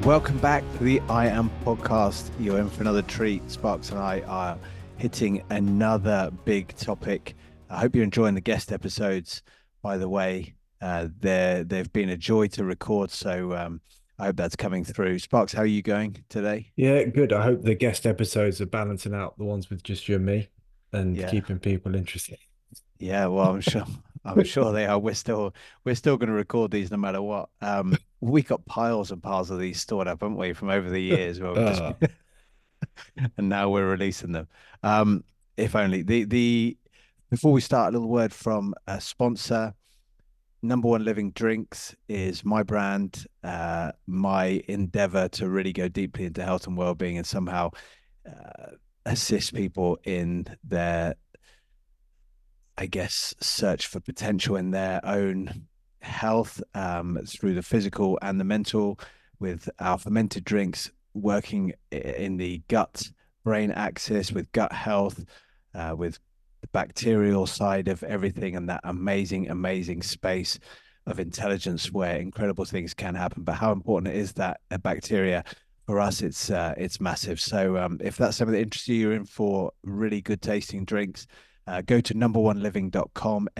Welcome back to the I Am podcast. You're in for another treat. Sparks and I are hitting another big topic. I hope you're enjoying the guest episodes. By the way, they've been a joy to record, so I hope that's coming through. Sparks, how are you going today? Yeah, good. I hope the guest episodes are balancing out the ones with just you and me and Yeah, keeping people interested. yeah. Well, I'm sure they are. We're still going to record these no matter what. We got piles and piles of these stored up, haven't we, from over the years where we've just Uh, and now we're releasing them. Um, if only the before we start, a little word from a sponsor. Number One Living Drinks is my brand, my endeavor to really go deeply into health and well-being and somehow assist people in their, I guess, search for potential in their own health, through the physical and the mental, with our fermented drinks working in the gut brain axis with gut health, with the bacterial side of everything, and that amazing, amazing space of intelligence where incredible things can happen. But how important it is that a bacteria for us, it's massive. So if that's something that interests you, you're in for really good tasting drinks. Go to numberoneliving.com,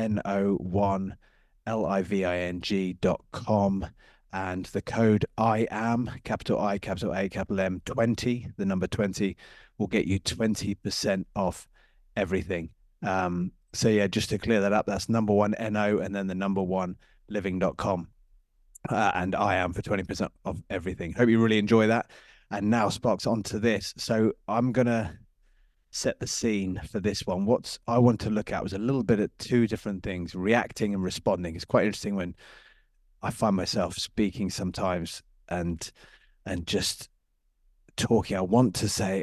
NO1LIVING.com, and the code I am, capital I, capital A, capital M, 20, the number 20, will get you 20% off everything. So yeah, just to clear that up, that's number one NO and then the number one living.com. And I am for 20% of everything. Hope you really enjoy that. And now Sparks onto this. So I'm gonna set the scene for this one. What I want to look at was a little bit at two different things, reacting and responding. It's quite interesting when I find myself speaking sometimes and just talking. I want to say,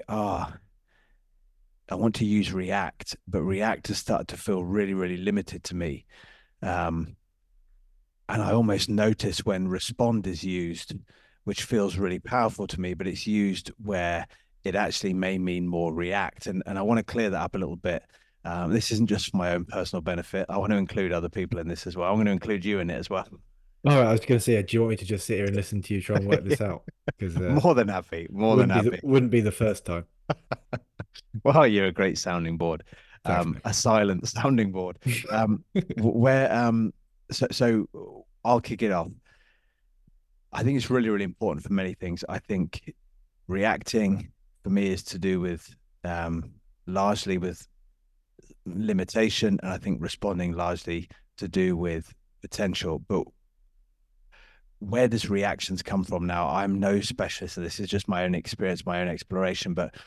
I want to use react, but react has started to feel really, really limited to me. Um, and I almost notice when respond is used, which feels really powerful to me, but it's used where it actually may mean more react. And I want to clear that up a little bit. This isn't just for my own personal benefit. I want to include other people in this as well. I'm going to include you in it as well. all right, I was going to say, do you want me to just sit here and listen to you try and work this out? Because More than happy, more than wouldn't be happy. wouldn't be the first time. Well, you're a great sounding board, Thanks, mate. a silent sounding board. Where so I'll kick it off. I think it's really, really important for many things. I think reacting for me is to do with largely with limitation, and I think responding largely to do with potential. But where does reactions come from now? I'm no specialist, so this is just my own experience, my own exploration. But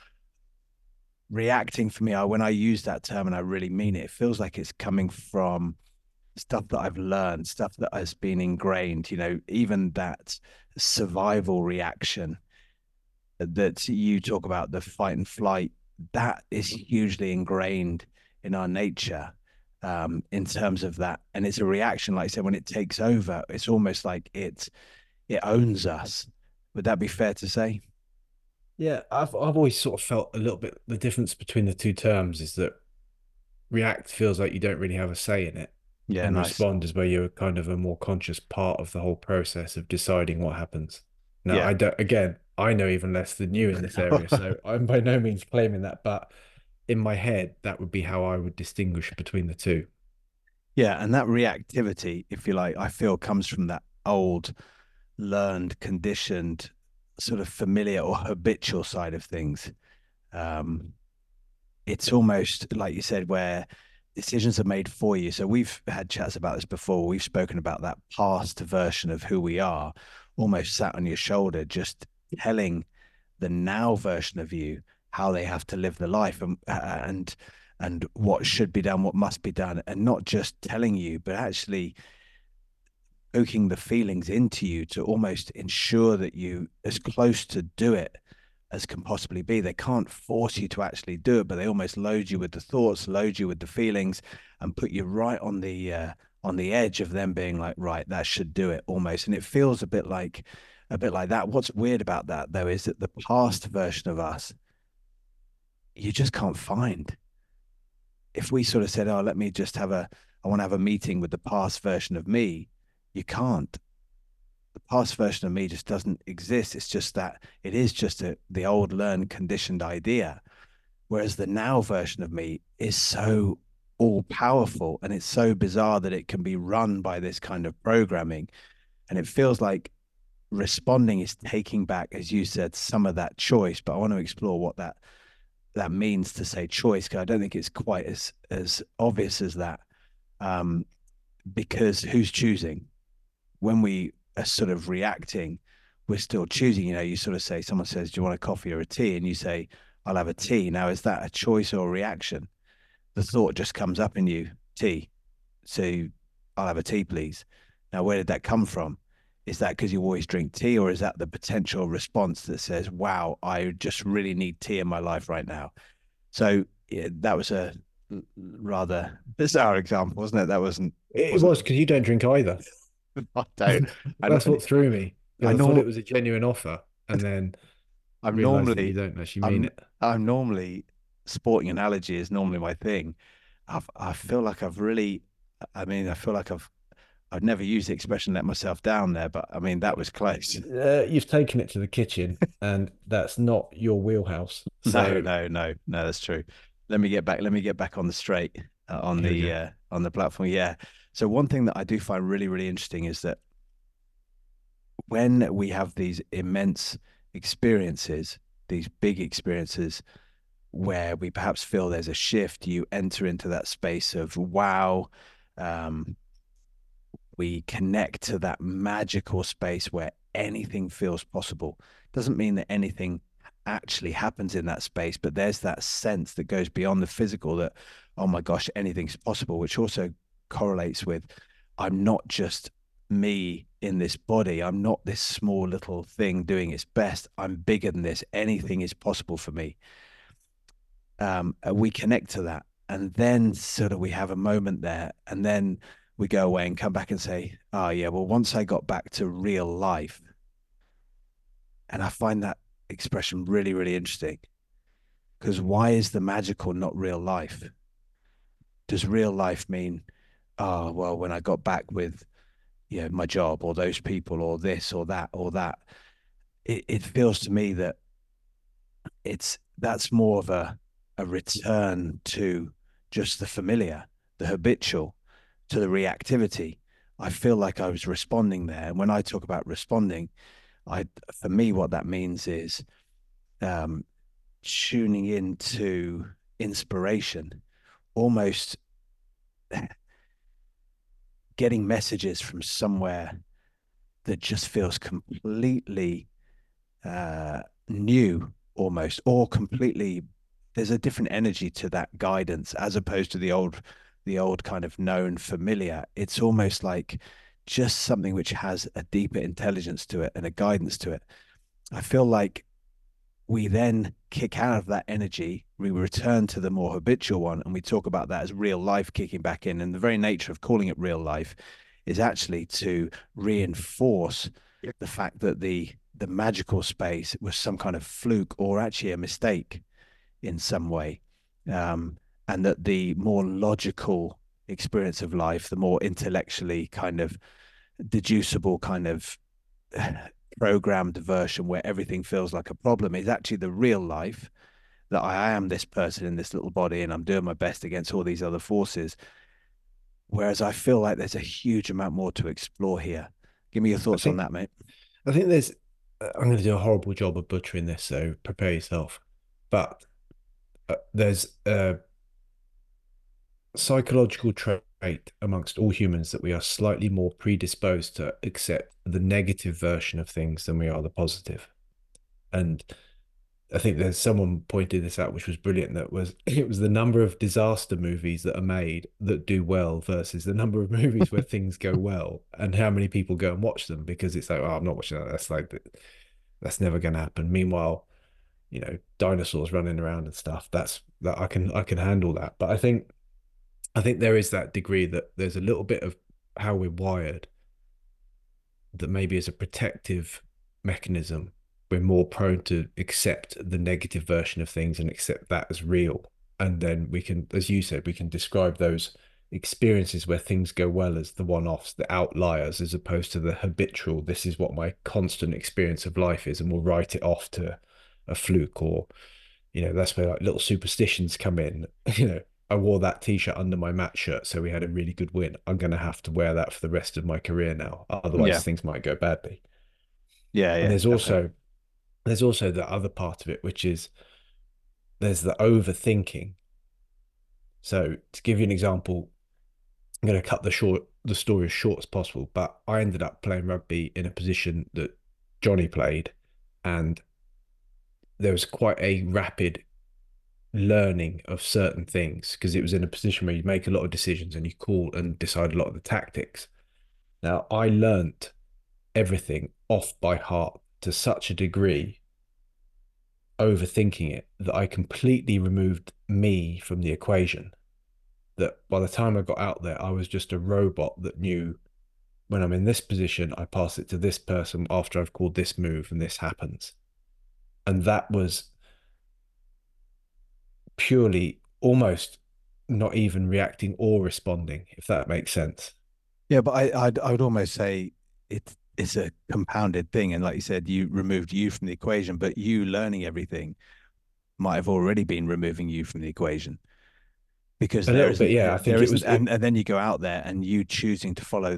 reacting for me, when I use that term and I really mean it, it feels like it's coming from stuff that I've learned, stuff that has been ingrained, even that survival reaction that you talk about, the fight and flight, that is hugely ingrained in our nature, in terms of that. And it's a reaction, like I said, when it takes over, it's almost like it owns us. Would that be fair to say? Yeah, I've always sort of felt a little bit the difference between the two terms is that react feels like you don't really have a say in it, Yeah, and nice. respond is where you're kind of a more conscious part of the whole process of deciding what happens. Now, Yeah. I don't, again, I know even less than you in this area, so I'm by no means claiming that, but in my head, that would be how I would distinguish between the two. Yeah, and that reactivity, if you like, I feel comes from that old, learned, conditioned, sort of familiar or habitual side of things. Um, it's almost like you said, where decisions are made for you. So we've had chats about this before. We've spoken about that past version of who we are, almost sat on your shoulder, just telling the now version of you how they have to live the life, and what should be done, what must be done, and not just telling you, but actually poking the feelings into you to almost ensure that you as close to do it as can possibly be. They can't force you to actually do it, but they almost load you with the thoughts, load you with the feelings, and put you right on the edge of them being like, right, that should do it almost. And it feels a bit like that. What's weird about that though is that the past version of us, you just can't find. If we sort of said, oh, let me just I want to have a meeting with the past version of me, you can't. the past version of me just doesn't exist. It's just that it is just the old learned conditioned idea. Whereas the now version of me is so all powerful, and it's so bizarre that it can be run by this kind of programming. And it feels like responding is taking back, as you said, some of that choice. But I want to explore what that means to say choice, because I don't think it's quite as obvious as that. Um, because who's choosing? When we are sort of reacting, we're still choosing. You know, you sort of say, someone says, "Do you want a coffee or a tea?" And you say, "I'll have a tea." Now, is that a choice or a reaction? The thought just comes up in you, tea. So I'll have a tea, please. Now, where did that come from? Is that because you always drink tea, or is that the potential response that says, "Wow, I just really need tea in my life right now"? So yeah, that was a rather bizarre example, wasn't it? That It wasn't. was because you don't drink either. I don't. I, That's what threw me I because I thought know. it was a genuine offer, and then I'm realized that you normally. don't actually mean I'm. it. I'm normally sporting analogy is normally my thing. I feel like I've really. I mean, I feel like I've never used the expression "let myself down" there, but I mean that was close. You've taken it to the kitchen, and that's not your wheelhouse. No, So no, no, no, that's true. Let me get back. Let me get back on the straight here we go. on the platform. Yeah. So one thing that I do find really, really interesting is that when we have these immense experiences, these big experiences where we perhaps feel there's a shift, you enter into that space of wow. Um, we connect to that magical space where anything feels possible. Doesn't mean that anything actually happens in that space, but there's that sense that goes beyond the physical that, oh my gosh, anything's possible, which also correlates with I'm not just me in this body. I'm not this small little thing doing its best. I'm bigger than this. Anything is possible for me. We connect to that. And then sort of we have a moment there, and then we go away and come back and say, oh, yeah, well, once I got back to real life, and I find that expression really, really interesting because why is the magical not real life? Does real life mean, oh, well, when I got back with, my job or those people or this or that or that? It feels to me that that's more of a return to just the familiar, the habitual, to the reactivity. I feel like I was responding there. And when I talk about responding, for me, what that means is um, tuning into inspiration, almost getting messages from somewhere that just feels completely new, almost, or completely. There's a different energy to that guidance as opposed to the old kind of known familiar. It's almost like just something which has a deeper intelligence to it and a guidance to it. I feel like we then kick out of that energy, we return to the more habitual one, and we talk about that as real life kicking back in. And the very nature of calling it real life is actually to reinforce the fact that the magical space was some kind of fluke or actually a mistake in some way. And that the more logical experience of life, the more intellectually kind of deducible kind of programmed version where everything feels like a problem is actually the real life, that I am this person in this little body and I'm doing my best against all these other forces. Whereas I feel like there's a huge amount more to explore here. Give me your I thoughts on think that, mate. I think there's. I'm going to do a horrible job of butchering this, so prepare yourself. But there's a psychological trait amongst all humans that we are slightly more predisposed to accept the negative version of things than we are the positive. And I think there's someone pointed this out, which was brilliant. That was it was the number of disaster movies that are made that do well versus the number of movies where things go well, and how many people go and watch them because it's like, oh, I'm not watching that. That's never going to happen. Meanwhile, dinosaurs running around and stuff. That I can handle that. But I think there is that degree that there's a little bit of how we're wired that maybe as a protective mechanism, we're more prone to accept the negative version of things and accept that as real. And then we can, as you said, we can describe those experiences where things go well as the one-offs, the outliers, as opposed to the habitual, this is what my constant experience of life is, and we'll write it off to a fluke. Or, that's where like little superstitions come in. I wore that t-shirt under my match shirt, so we had a really good win. I'm going to have to wear that for the rest of my career now, otherwise Yeah. things might go badly. Yeah. And Yeah. there's Definitely. also there's also the other part of it, which is there's the overthinking. So to give you an example, I'm going to cut the story as short as possible, but I ended up playing rugby in a position that Johnny played, and there was quite a rapid learning of certain things because it was in a position where you make a lot of decisions and you call and decide a lot of the tactics. Now, I learnt everything off by heart to such a degree, overthinking it, that I completely removed me from the equation. That by the time I got out there, I was just a robot that knew when I'm in this position, I pass it to this person after I've called this move and this happens. And that was purely almost not even reacting or responding, if that makes sense. Yeah, but I would almost say it's a compounded thing, and like you said, you removed you from the equation, but you learning everything might have already been removing you from the equation because A there little bit, isn't yeah. I think there it isn't, was it. and then you go out there and you choosing to follow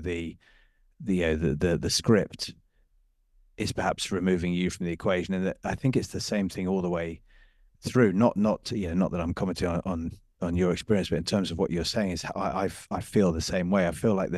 the script is perhaps removing you from the equation, and I think it's the same thing all the way through. Not that I'm commenting on your experience, but in terms of what you're saying is I feel the same way. I feel like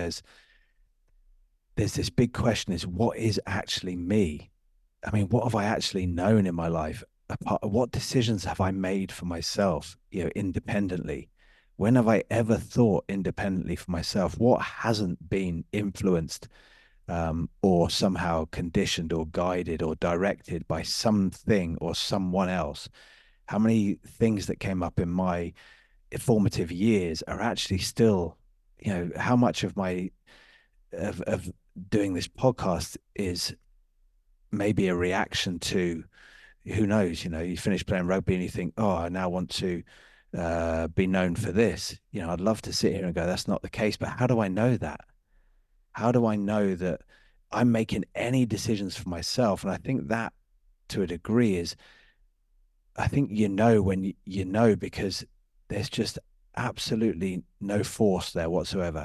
there's this big question: is what is actually me? I mean, what have I actually known in my life? What decisions have I made for myself, independently? When have I ever thought independently for myself? What hasn't been influenced or somehow conditioned or guided or directed by something or someone else? How many things that came up in my formative years are actually still, how much of my of doing this podcast is maybe a reaction to, who knows, you finish playing rugby and you think, oh, I now want to be known for this. I'd love to sit here and go, that's not the case. But how do I know that? How do I know that I'm making any decisions for myself? And I think that to a degree is, I think when because there's just absolutely no force there whatsoever.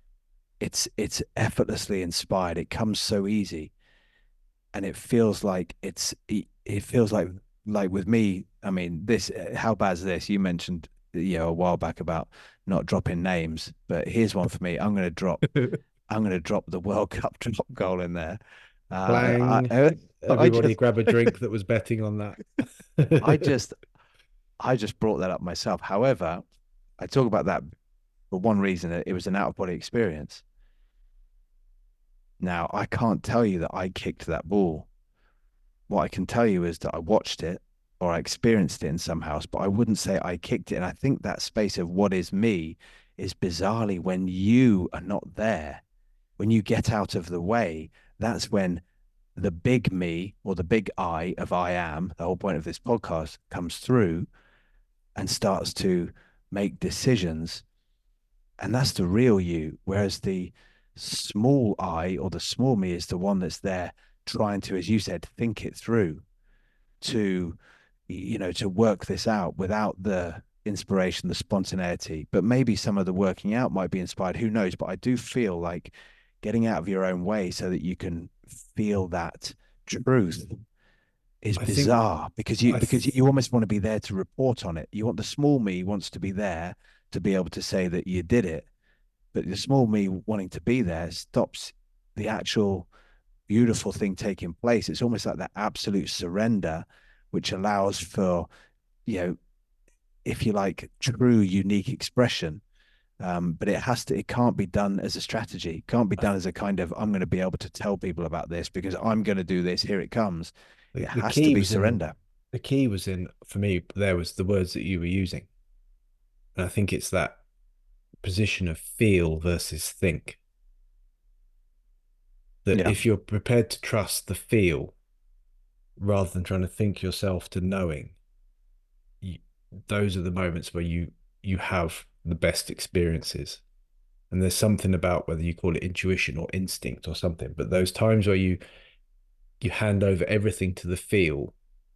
It's effortlessly inspired. It comes so easy, and it feels like it feels like with me. I mean, this how bad is this? You mentioned a while back about not dropping names, but here's one for me. I'm going to drop the World Cup drop goal in there. Clang. I Everybody just grab a drink that was betting on I that. just I just brought that up myself. However, I talk about that for one reason: that it was an out of body experience. Now, I can't tell you that I kicked that ball. What I can tell you is that I watched it or I experienced it in some house, but I wouldn't say I kicked it. And I think that space of what is me is bizarrely when you are not there, when you get out of the way, that's when the big me or the big I of I am, the whole point of this podcast, comes through and starts to make decisions. And that's the real you. Whereas the small I or the small me is the one that's there trying to, as you said, think it through, to to work this out without the inspiration, the spontaneity. But maybe some of the working out might be inspired, who knows? But I do feel like getting out of your own way so that you can feel that truth is I think bizarre, because I th you almost want to be there to report on it. You want, the small me wants to be there to be able to say that you did it, but the small me wanting to be there stops the actual beautiful thing taking place. It's almost like that absolute surrender, which allows for, you know, if you like, true unique expression. But it can't be done as a strategy. It can't be done as a kind of, I'm going to be able to tell people about this because I'm going to do this. Here it comes. It the has to key be was in surrender. the key was in for me there was the words that you were using. And I think it's that position of feel versus think. That Yeah. if you're prepared to trust the feel rather than trying to think yourself to knowing, you, those are the moments where you have the best experiences. And there's something about whether you call it intuition or instinct or something, but those times where you hand over everything to the feel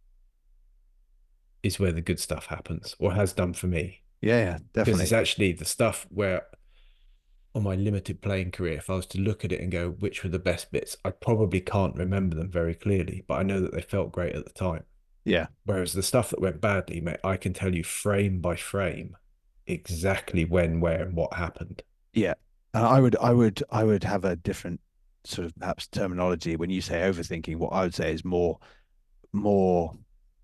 is where the good stuff happens, or has done for me. Yeah, Because it's definitely. actually the stuff where, on my limited playing career, if I was to look at it and go, which were the best bits, I probably can't remember them very clearly, but I know that they felt great at the time. Yeah, Whereas the stuff that went badly, mate, I can tell you frame by frame exactly when, where, and what happened. yeah. And I would have a different sort of perhaps terminology when you say overthinking. What I would say is more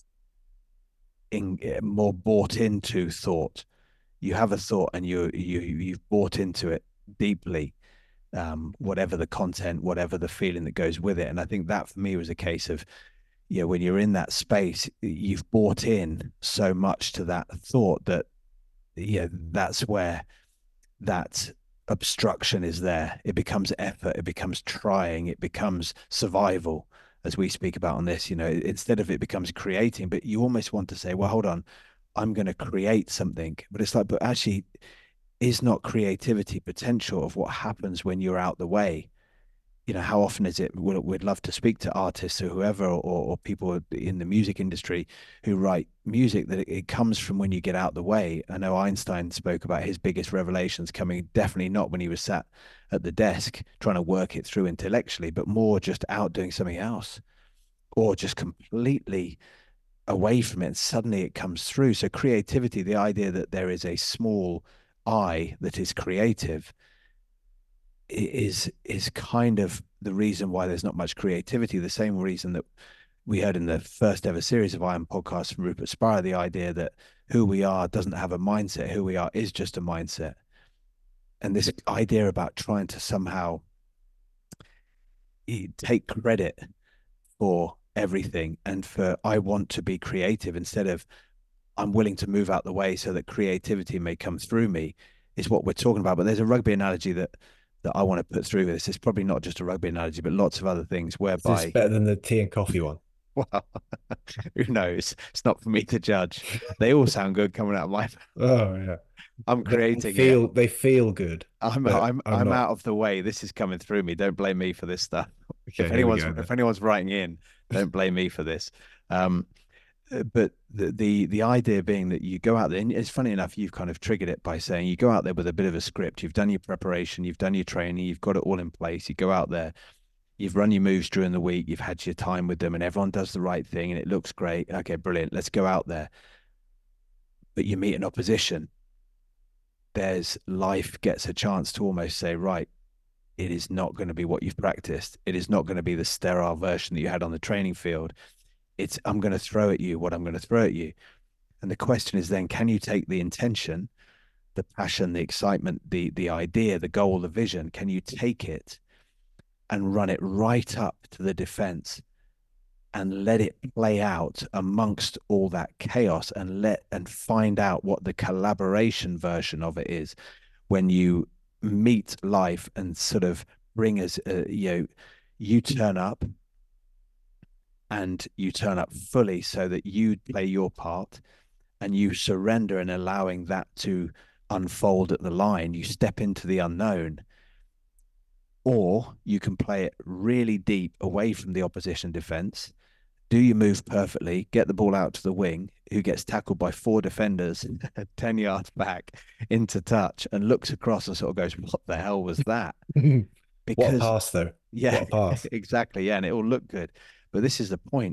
more bought into thought. You have a thought and you've bought into it deeply, whatever the content, whatever the feeling that goes with it. And I think that for me was a case of, when you're in that space, you've bought in so much to that thought that, that's where that obstruction is there. It becomes effort, it becomes trying, it becomes survival, as we speak about on this. Instead of it becomes creating, but you almost want to say, well, hold on, I'm going to create something. But it's like, but actually, is not creativity potential of what happens when you're out the way? How often is it? We'd love to speak to artists or whoever, or people in the music industry who write music, that it comes from when you get out the way. I know Einstein spoke about his biggest revelations coming definitely not when he was sat at the desk trying to work it through intellectually, but more just out doing something else, or just completely away from it, and suddenly it comes through. So creativity, the idea that there is a small I that is creative, is kind of the reason why there's not much creativity. The same reason that we heard in the first ever series of Iron podcasts from Rupert Spira, the idea that who we are doesn't have a mindset, who we are is just a mindset. And this idea about trying to somehow take credit for everything, and for I want to be creative instead of I'm willing to move out the way so that creativity may come through me, is what we're talking about. But there's a rugby analogy that I want to put through this. It's probably not just a rugby analogy, but lots of other things Is this whereby, better than the tea and coffee one? well, who knows? It's not for me to judge. They all sound good coming out of my. Oh yeah. I'm They creating it. feel good, I'm but I'm I'm I'm not. out of the way. This is coming through me. Don't blame me for this stuff. Okay, here we go If then. anyone's writing in, don't blame me for this. Um, but the idea being that you go out there, and it's funny enough, you've kind of triggered it by saying you go out there with a bit of a script. You've done your preparation, you've done your training, you've got it all in place. You go out there, you've run your moves during the week, you've had your time with them, and everyone does the right thing, and it looks great. Okay, brilliant. Let's go out there. But you meet an opposition. There's life gets a chance to almost say, right, it is not going to be what you've practiced. It is not going to be the sterile version that you had on the training field. It's I'm going to throw at you what I'm going to throw at you. And the question is then, can you take the intention, the passion, the excitement, the idea, the goal, the vision? Can you take it and run it right up to the defense and let it play out amongst all that chaos, and find out what the collaboration version of it is when you meet life and sort of bring us, you turn up, and you turn up fully so that you play your part, and you surrender and allowing that to unfold at the line. You step into the unknown, or you can play it really deep away from the opposition defense. Do you move perfectly, get the ball out to the wing, who gets tackled by four defenders 10 yards back into touch, and looks across and sort of goes, what the hell was that? What a Because, pass, though. yeah, What a pass. exactly. Yeah. And it will look good. But this is the point,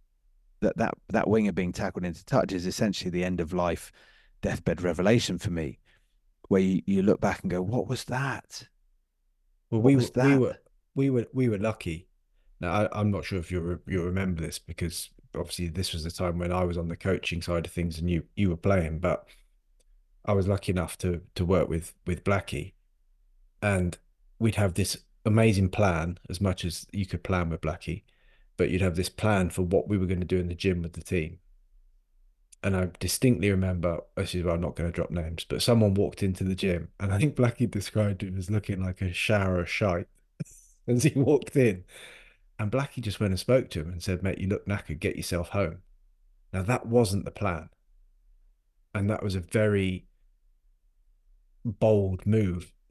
that winger being tackled into touch is essentially the end of life deathbed revelation for me, where you look back and go, what was that? Well, What was that? we were lucky. Now, I'm not sure if you remember this, because obviously this was the time when I was on the coaching side of things and you were playing, but I was lucky enough to work with Blackie, and we'd have this amazing plan, as much as you could plan with Blackie, but you'd have this plan for what we were going to do in the gym with the team. And I distinctly remember, this is why I'm not going to drop names, but someone walked into the gym, and I think Blackie described it as looking like a shower of shite as he walked in. And Blackie just went and spoke to him and said, mate, you look knackered, get yourself home. Now, that wasn't the plan. And that was a very bold move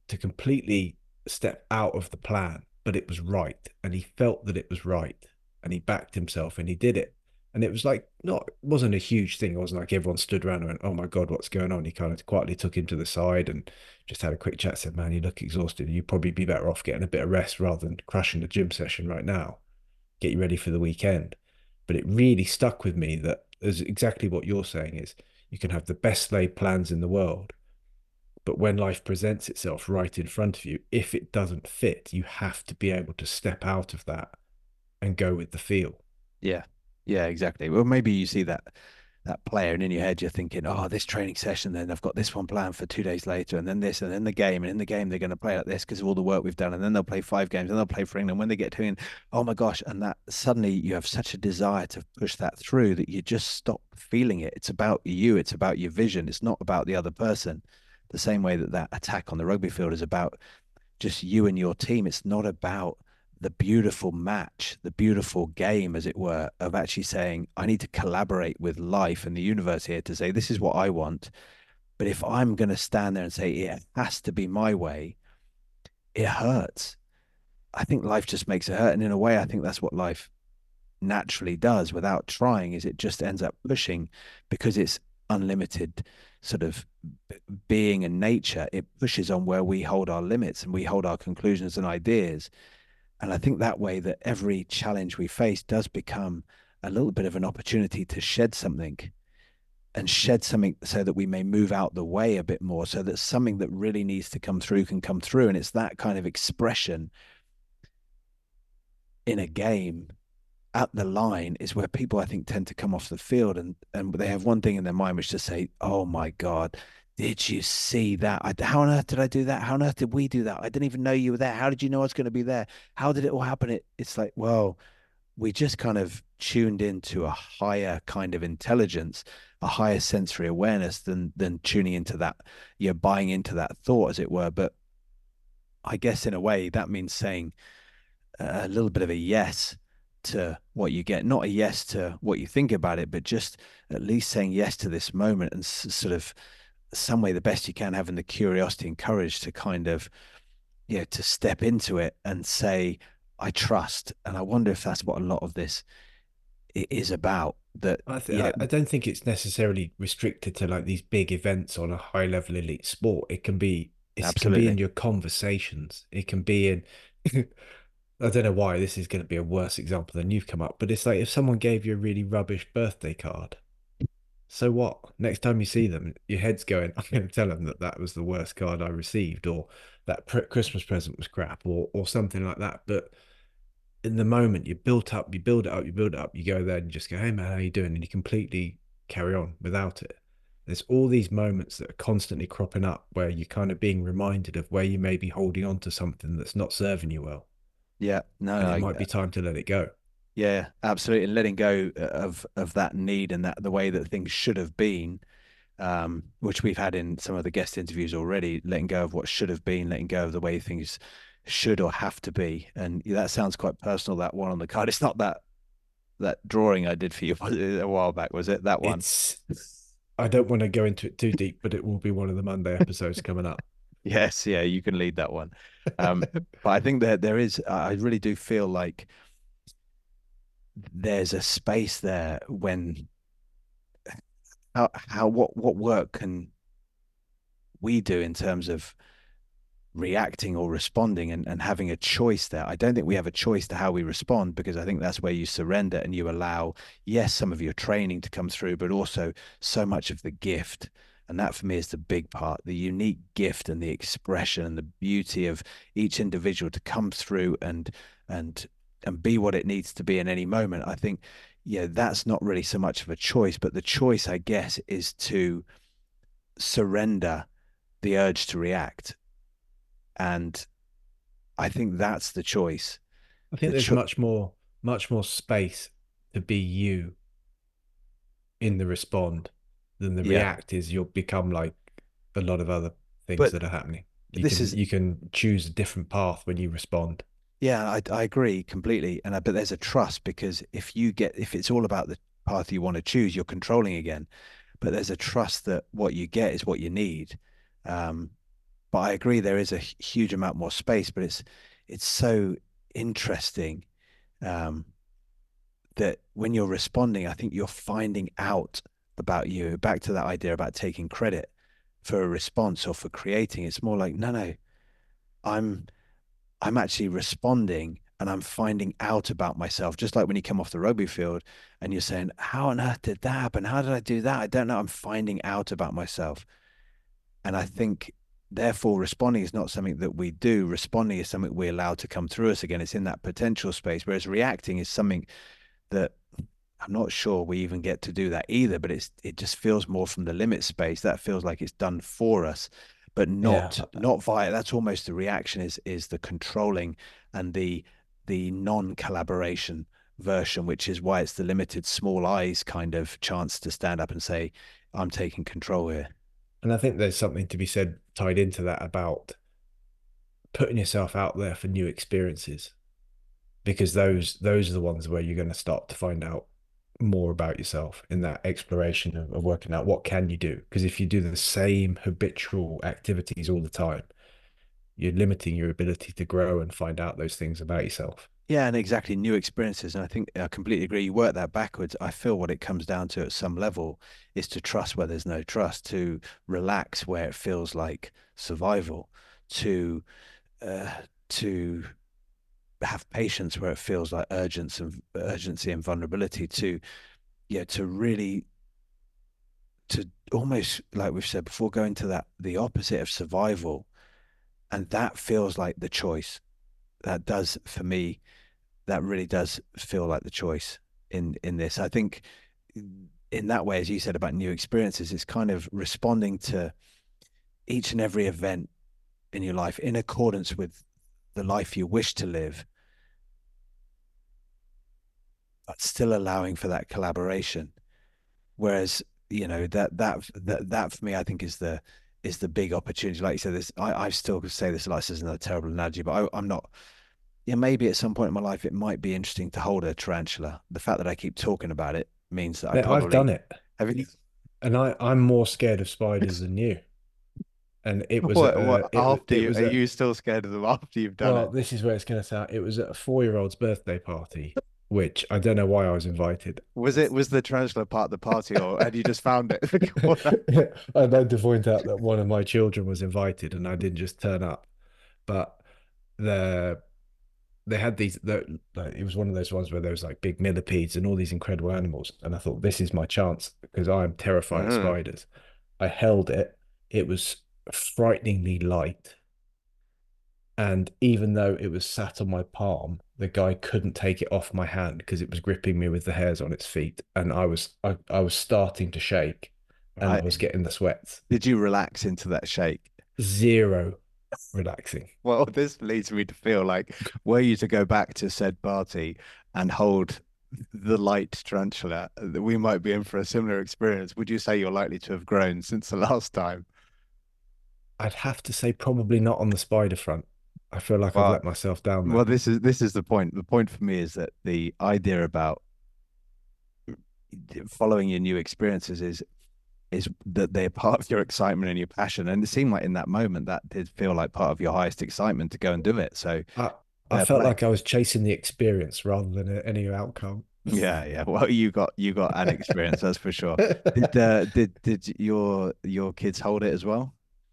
to completely step out of the plan, but it was right. And he felt that it was right. And he backed himself and he did it. And it was like, not, it wasn't a huge thing. It wasn't like everyone stood around and went, oh my God, what's going on? He kind of quietly took him to the side and just had a quick chat, said, man, you look exhausted. You'd probably be better off getting a bit of rest rather than crushing the gym session right now. Get you ready for the weekend. But it really stuck with me that is exactly what you're saying is you can have the best laid plans in the world, but when life presents itself right in front of you, if it doesn't fit, you have to be able to step out of that and go with the feel. Yeah. Yeah, exactly. Well, maybe you see that player, and in your head you're thinking, oh, this training session, then I've got this one planned for 2 days later, and then this, and then the game, and in the game they're going to play like this because of all the work we've done, and then they'll play 5 games, and they'll play for England when they get to England. Oh my gosh! And that suddenly you have such a desire to push that through that you just stop feeling it. It's about you. It's about your vision. It's not about the other person. The same way that that attack on the rugby field is about just you and your team. It's not about the beautiful match, the beautiful game, as it were, of actually saying, I need to collaborate with life and the universe here to say, this is what I want. But if I'm going to stand there and say, it has to be my way, it hurts. I think life just makes it hurt. And in a way, I think that's what life naturally does without trying, is it just ends up pushing because it's unlimited sort of being and nature. It pushes on where we hold our limits and we hold our conclusions and ideas. And I think that way that every challenge we face does become a little bit of an opportunity to shed something and shed something so that we may move out the way a bit more, so that something that really needs to come through can come through. And it's that kind of expression in a game at the line is where people, I think, tend to come off the field and they have one thing in their mind, which is to say, oh my God, did you see that? How on earth did I do that? How on earth did we do that? I didn't even know you were there. How did you know I was going to be there? How did it all happen? It's like, well, we just kind of tuned into a higher kind of intelligence, a higher sensory awareness than tuning into that, you're buying into that thought, as it were. But I guess in a way that means saying a little bit of a yes to what you get, not a yes to what you think about it, but just at least saying yes to this moment and sort of some way the best you can, having the curiosity and courage to kind of, you know, to step into it and say, I trust. And I wonder if that's what a lot of this is about. That, yeah, I don't think it's necessarily restricted to like these big events on a high level elite sport. It can be in absolutely. your conversations. It can be in I don't know why this is going to be a worse example than you've come up, but it's like if someone gave you a really rubbish birthday card, so what? Next time you see them, your head's going, I'm going to tell them that that was the worst card I received, or that Christmas present was crap, or something like that. But in the moment, you built up, you build it up, you build it up, you go there and you just go, hey man, how you doing? And you completely carry on without it. There's all these moments that are constantly cropping up where you're kind of being reminded of where you may be holding on to something that's not serving you well, Yeah, no, and it no, might be time to let it go. yeah, absolutely. And letting go of that need and that the way that things should have been, which we've had in some of the guest interviews already, letting go of what should have been, letting go of the way things should or have to be. And that sounds quite personal, that one on the card. It's not that drawing I did for you a while back, was it? That one? It's I don't want to go into it too deep, but it will be one of the Monday episodes coming up. Yes, yeah, you can lead that one. But I think that there is, I really do feel like there's a space there when how what work can we do in terms of reacting or responding and having a choice there. I don't think we have a choice to how we respond, because I think that's where you surrender and you allow, yes, some of your training to come through, but also so much of the gift. And that for me is the big part, the unique gift and the expression and the beauty of each individual to come through and and be what it needs to be in any moment. I think, yeah, that's not really so much of a choice, but the choice, I guess, is to surrender the urge to react. And I think that's the choice. I think The there's cho much more space to be you in the respond than the Yeah, react is you'll become like a lot of other things but that are happening. this is, You can choose a different path when you respond. yeah, I agree completely. And but there's a trust, because if it's all about the path you want to choose, you're controlling again. But there's a trust that what you get is what you need. Um, But I agree there is a huge amount more space, but it's so interesting um, that when you're responding, I think you're finding out about you. Back to that idea about taking credit for a response or for creating. It's more like, no, I'm I'm actually responding and I'm finding out about myself. Just like when you come off the rugby field and you're saying, how on earth did that happen? How did I do that? I don't know. I'm finding out about myself. And I think, therefore, responding is not something that we do. Responding is something we allow to come through us again. It's in that potential space, whereas reacting is something that I'm not sure we even get to do that either, but it just feels more from the limit space. That feels like it's done for us, but Yeah. not via. That's almost the reaction is the controlling and the non-collaboration version, which is why it's the limited small eyes kind of chance to stand up and say, I'm taking control here. And I think there's something to be said tied into that about putting yourself out there for new experiences, because those are the ones where you're going to start to find out more about yourself in that exploration of working out what can you do. Because if you do the same habitual activities all the time, you're limiting your ability to grow and find out those things about yourself. Yeah, and exactly new experiences. And I think I completely agree. You work that backwards. I feel what it comes down to at some level is to trust where there's no trust, to relax where it feels like survival, to uh, to have patience where it feels like urgency and vulnerability, to to really to almost like we've said before, go into that the opposite of survival, and that feels like the choice. That does for me that really does feel like the choice in this. I think in that way, as you said about new experiences, it's kind of responding to each and every event in your life in accordance with the life you wish to live, but still allowing for that collaboration. Whereas, that for me, I think is the big opportunity. Like you said, this I still could say this like this is another terrible analogy, but I'm not. Yeah, maybe at some point in my life it might be interesting to hold a tarantula. The fact that I keep talking about it means that I Now, I've done probably it, have you. and I'm more scared of spiders than you. And it was at What after it you was are at you still scared of them after you've done well, it? this is where it's going to sound. It was at a 4-year-old's birthday party, which I don't know why I was invited. Was the tarantula part of the party, or had you just found it? I'd like to point out that one of my children was invited, and I didn't just turn up. But the they had like, it was one of those ones where there was like big millipedes and all these incredible animals, and I thought this is my chance because I am terrified of Uh, spiders. I held it. It was frighteningly light. And even though it was sat on my palm, the guy couldn't take it off my hand because it was gripping me with the hairs on its feet. And I was starting to shake and I was right. getting the sweats. Did you relax into that shake? Zero relaxing. Well, this leads me to feel like, were you to go back to said party and hold the light tarantula, that we might be in for a similar experience. Would you say you're likely to have grown since the last time? I'd have to say probably not on the spider front. I feel like I've Well, let myself down well, there. this is the point. The point for me is that the idea about following your new experiences is that they're part of your excitement and your passion. And it seemed like in that moment that did feel like part of your highest excitement to go and do it. So I I fair felt play. like I was chasing the experience rather than any outcome. Yeah, yeah. Well, you got an experience, that's for sure. Did your kids hold it as well?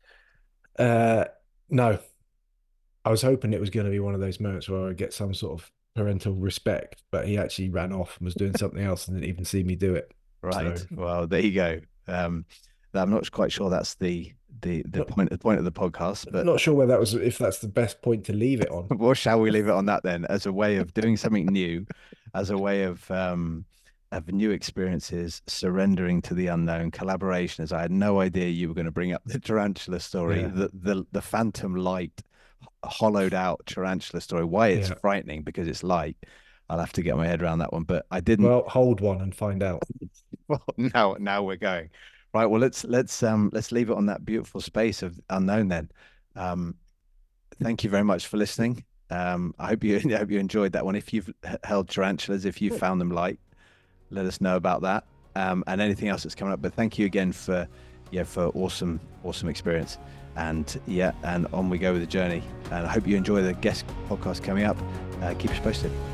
Uh, no, I was hoping it was going to be one of those moments where I get some sort of parental respect, but he actually ran off and was doing something else and didn't even see me do it. So Right. Well, there you go. Um, I'm not quite sure that's the not point of the podcast, but not sure where that was, if that's the best point to leave it on. well, shall we leave it on that then, as a way of doing something new, as a way of new experiences, surrendering to the unknown, collaboration. As I had no idea you were going to bring up the tarantula story, Yeah, the phantom light, hollowed out tarantula story. Why it's yeah. frightening because it's light. I'll have to get my head around that one, but I didn't. Well, hold one and find out. Well, now we're going. Right. Well, let's leave it on that beautiful space of unknown then. Um, thank you very much for listening. I hope you I hope you enjoyed that one. If you've held tarantulas, if you found them light, let us know about that. And anything else that's coming up. But thank you again for for awesome experience. And and on we go with the journey. And I hope you enjoy the guest podcast coming up. Keep us posted.